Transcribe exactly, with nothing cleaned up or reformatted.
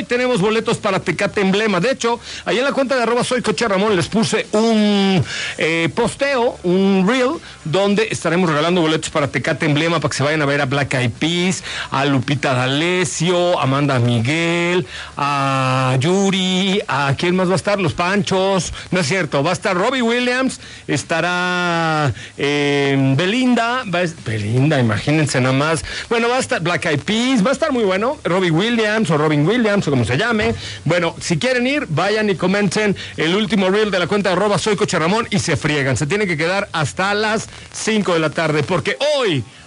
hoy tenemos boletos para Tecate Emblema. De hecho, ahí en la cuenta de arroba soy Coche Ramón les puse un eh, posteo, un reel, donde estaremos regalando boletos para Tecate Emblema para que se vayan a ver a Black Eyed Peas, a Lupita D'Alessio, a Amanda Miguel, a Yuri, a quién más va a estar, Los Panchos, no es cierto, va a estar Robbie Williams, estará eh, Belinda, va a, Belinda, imagínense nada más, bueno, va a estar Black Eyed Peas, va a estar muy bueno, Robbie Williams o Robin Williams o como se llame. Bueno, si quieren ir, vayan y comenten el último reel de la cuenta de arroba soy Coche Ramón y se friegan, se tienen que quedar hasta las cinco de la tarde, porque hoy